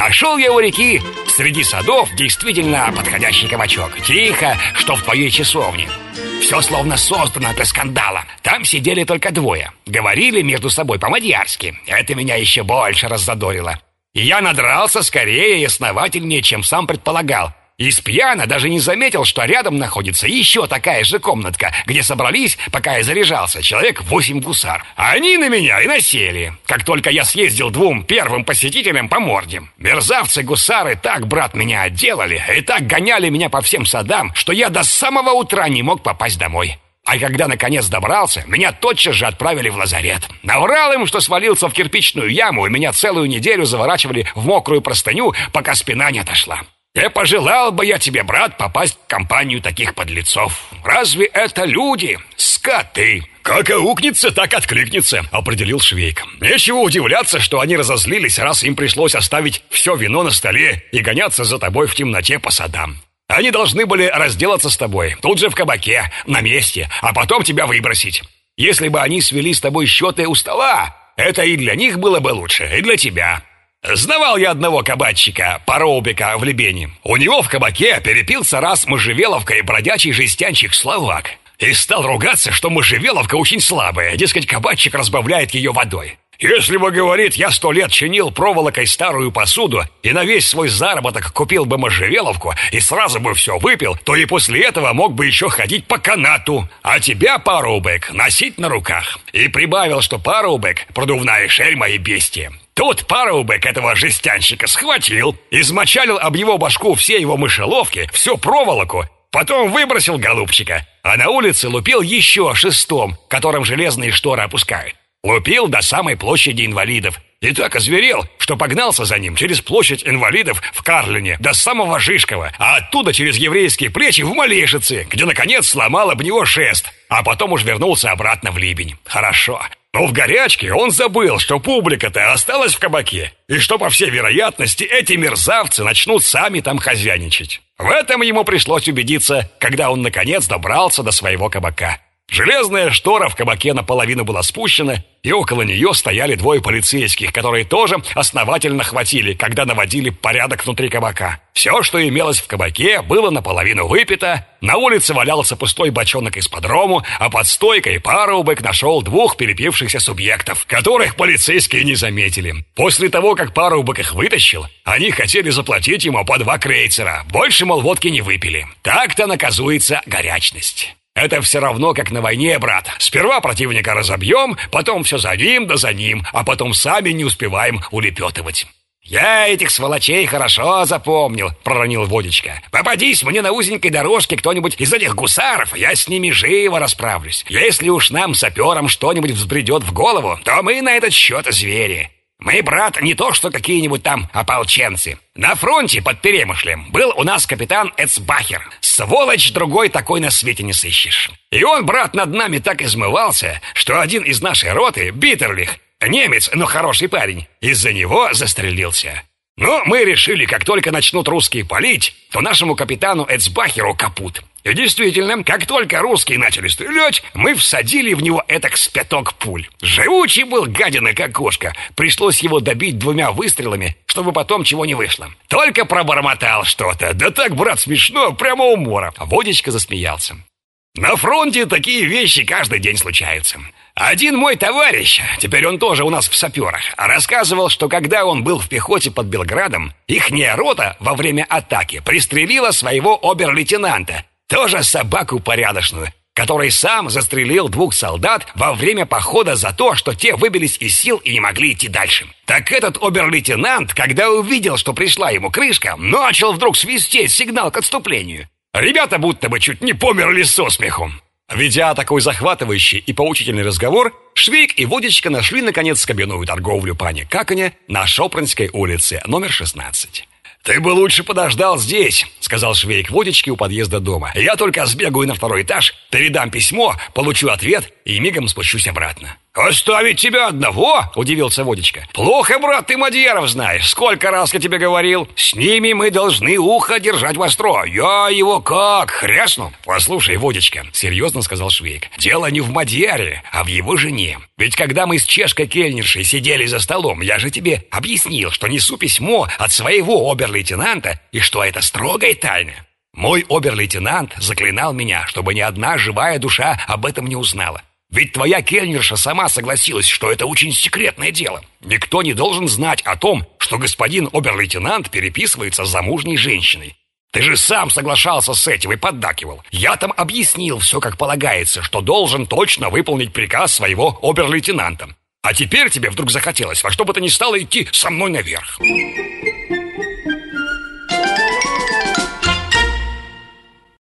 Нашел я у реки среди садов действительно подходящий кабачок. Тихо, что в твоей часовне. Все словно создано для скандала. Там сидели только двое. Говорили между собой по-мадьярски. Это меня еще больше раззадорило. И я надрался скорее и основательнее, чем сам предполагал. И спьяно даже не заметил, что рядом находится еще такая же комнатка, где собрались, пока я заряжался, человек 8 гусар. Они на меня и насели, как только я съездил 2 первым посетителям по морде. Мерзавцы-гусары так, брат, меня отделали и так гоняли меня по всем садам, что я до самого утра не мог попасть домой. А когда наконец добрался, меня тотчас же отправили в лазарет. Наврал им, что свалился в кирпичную яму, и меня целую неделю заворачивали в мокрую простыню, пока спина не отошла. И пожелал бы я тебе, брат, попасть в компанию таких подлецов. Разве это люди? Скоты! Как аукнется, так откликнется, определил Швейк. Нечего удивляться, что они разозлились, раз им пришлось оставить все вино на столе и гоняться за тобой в темноте по садам. Они должны были разделаться с тобой, тут же в кабаке, на месте, а потом тебя выбросить. Если бы они свели с тобой счеты у стола, это и для них было бы лучше, и для тебя. Знавал я одного кабачика, Парубика, в Лебени. У него в кабаке перепился раз можжевеловкой бродячий жестянщик словак. И стал ругаться, что можжевеловка очень слабая, дескать, кабачик разбавляет ее водой. Если бы, говорит, я 100 лет чинил проволокой старую посуду и на весь свой заработок купил бы можжевеловку и сразу бы все выпил, то и после этого мог бы еще ходить по канату, а тебя, Парубик, носить на руках. И прибавил, что Парубик — продувная шельма и бестия. Тут Парубик этого жестянщика схватил, измочалил об его башку все его мышеловки, всю проволоку, потом выбросил голубчика, а на улице лупил еще 6-м, которым железные шторы опускают. Лупил до самой площади инвалидов. И так озверел, что погнался за ним через площадь инвалидов в Карлине до самого Жишкова, а оттуда через еврейские плечи в Малешице, где, наконец, сломал об него шест, а потом уж вернулся обратно в Либень. Хорошо. Но в горячке он забыл, что публика-то осталась в кабаке, и что, по всей вероятности, эти мерзавцы начнут сами там хозяйничать. В этом ему пришлось убедиться, когда он, наконец, добрался до своего кабака. Железная штора в кабаке наполовину была спущена, и около нее стояли 2 полицейских, которые тоже основательно хватили, когда наводили порядок внутри кабака. Все, что имелось в кабаке, было наполовину выпито, на улице валялся пустой бочонок из-под рому, а под стойкой Парубик нашел 2 перепившихся субъектов, которых полицейские не заметили. После того, как Парубик их вытащил, они хотели заплатить ему по 2 крейцера, больше, мол, водки не выпили. Так-то наказуется горячность. Это все равно, как на войне, брат. Сперва противника разобьем, потом все за ним да за ним, а потом сами не успеваем улепетывать. «Я этих сволочей хорошо запомнил», — проронил Водечка. «Попадись мне на узенькой дорожке кто-нибудь из этих гусаров, я с ними живо расправлюсь. Если уж нам, саперам, что-нибудь взбредет в голову, то мы на этот счет звери. Мы, брат, не то что какие-нибудь там ополченцы. На фронте под Перемышлем был у нас капитан Эцбахер. Сволочь другой такой на свете не сыщешь. И он, брат, над нами так измывался, что один из нашей роты, Биттерлих, немец, но хороший парень, из-за него застрелился. Но мы решили, как только начнут русские палить, то нашему капитану Эцбахеру капут. И действительно, как только русские начали стрелять, мы всадили в него этак с 5 пуль. Живучий был гадина как кошка. Пришлось его добить 2 выстрелами, чтобы потом чего не вышло. Только пробормотал что-то. Да так, брат, смешно, прямо умора. Водечка засмеялся. На фронте такие вещи каждый день случаются. Один мой товарищ, теперь он тоже у нас в саперах, рассказывал, что когда он был в пехоте под Белградом, ихняя рота во время атаки пристрелила своего обер-лейтенанта, тоже собаку порядочную, который сам застрелил 2 солдат во время похода за то, что те выбились из сил и не могли идти дальше. Так этот обер-лейтенант, когда увидел, что пришла ему крышка, начал вдруг свистеть сигнал к отступлению. Ребята будто бы чуть не померли со смеху. Ведя такой захватывающий и поучительный разговор, Швейк и Водечка нашли, наконец, скобяную торговлю пани Каконя на Шопринской улице, номер 16. «Ты бы лучше подождал здесь», — сказал Швейк Водечке у подъезда дома. «Я только сбегаю на 2-й этаж, передам письмо, получу ответ и мигом спущусь обратно». «Оставить тебя одного?» – удивился Водечка. «Плохо, брат, ты мадьяров знаешь. Сколько раз я тебе говорил? С ними мы должны ухо держать востро. Я его как хрясну». «Послушай, Водечка», – серьезно сказал Швейк, – «дело не в мадьяре, а в его жене. Ведь когда мы с чешкой-кельнершей сидели за столом, я же тебе объяснил, что несу письмо от своего обер-лейтенанта и что это строгая тайна. Мой обер-лейтенант заклинал меня, чтобы ни одна живая душа об этом не узнала. Ведь твоя кельнерша сама согласилась, что это очень секретное дело. Никто не должен знать о том, что господин обер-лейтенант переписывается с замужней женщиной. Ты же сам соглашался с этим и поддакивал. Я там объяснил все как полагается, что должен точно выполнить приказ своего обер-лейтенанта. А теперь тебе вдруг захотелось во что бы то ни стало идти со мной наверх».